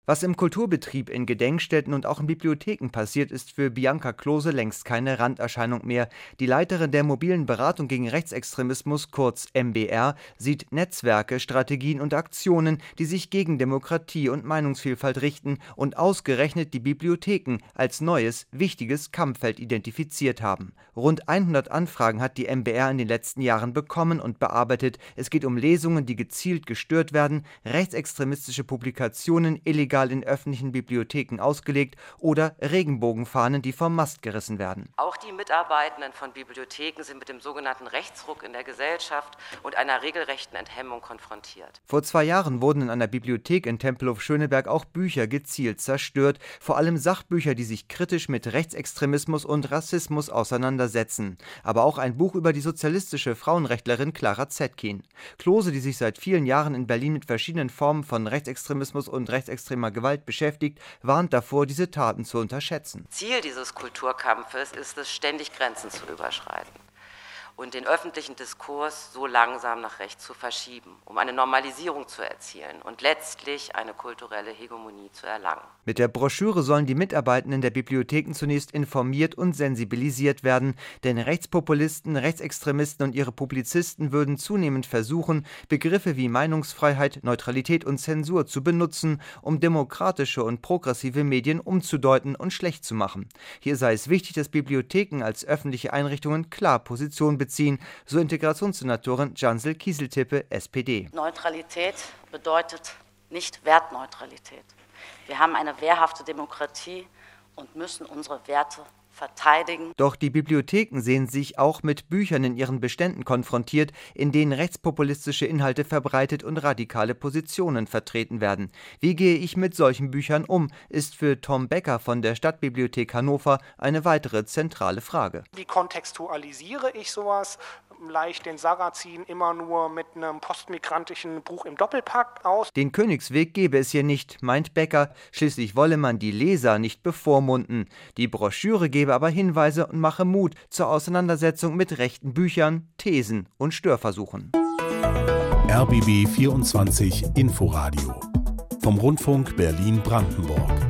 Was im Kulturbetrieb, in Gedenkstätten und auch in Bibliotheken passiert, ist für Bianca Klose längst keine Randerscheinung mehr. Die Leiterin der mobilen Beratung gegen Rechtsextremismus, kurz MBR, sieht Netzwerke, Strategien und Aktionen, die sich gegen Demokratie und Meinungsvielfalt richten und ausgerechnet die Bibliotheken als neues, wichtiges Kampffeld identifiziert haben. Rund 100 Anfragen hat die MBR in den letzten Jahren bekommen und bearbeitet. Es geht um Lesungen, die gezielt gestört werden, rechtsextremistische Publikationen illegal in öffentlichen Bibliotheken ausgelegt oder Regenbogenfahnen, die vom Mast gerissen werden. Auch die Mitarbeitenden von Bibliotheken sind mit dem sogenannten Rechtsruck in der Gesellschaft und einer regelrechten Enthemmung konfrontiert. Vor 2 Jahren wurden in einer Bibliothek in Tempelhof-Schöneberg auch Bücher gezielt zerstört, vor allem Sachbücher, die sich kritisch mit Rechtsextremismus und Rassismus auseinandersetzen. Aber auch ein Buch über die sozialistische Frauenrechtlerin Clara Zetkin. Klose, die sich seit vielen Jahren in Berlin mit verschiedenen Formen von Rechtsextremismus und rechtsextremer Gewalt beschäftigt, warnt davor, diese Taten zu unterschätzen. Ziel dieses Kulturkampfes ist es, ständig Grenzen zu überschreiten und den öffentlichen Diskurs so langsam nach rechts zu verschieben, um eine Normalisierung zu erzielen und letztlich eine kulturelle Hegemonie zu erlangen. Mit der Broschüre sollen die Mitarbeitenden der Bibliotheken zunächst informiert und sensibilisiert werden, denn Rechtspopulisten, Rechtsextremisten und ihre Publizisten würden zunehmend versuchen, Begriffe wie Meinungsfreiheit, Neutralität und Zensur zu benutzen, um demokratische und progressive Medien umzudeuten und schlecht zu machen. Hier sei es wichtig, dass Bibliotheken als öffentliche Einrichtungen klar Position beziehen, so Integrationssenatorin Cansel Kieseltippe, SPD. Neutralität bedeutet nicht Wertneutralität. Wir haben eine wehrhafte Demokratie und müssen unsere Werte verteidigen. Doch die Bibliotheken sehen sich auch mit Büchern in ihren Beständen konfrontiert, in denen rechtspopulistische Inhalte verbreitet und radikale Positionen vertreten werden. Wie gehe ich mit solchen Büchern um, ist für Tom Becker von der Stadtbibliothek Hannover eine weitere zentrale Frage. Wie kontextualisiere ich sowas? Leicht den Sarrazin immer nur mit einem postmigrantischen Buch im Doppelpack aus. Den Königsweg gebe es hier nicht, meint Becker. Schließlich wolle man die Leser nicht bevormunden. Die Broschüre gebe aber Hinweise und mache Mut zur Auseinandersetzung mit rechten Büchern, Thesen und Störversuchen. RBB 24 Inforadio vom Rundfunk Berlin-Brandenburg.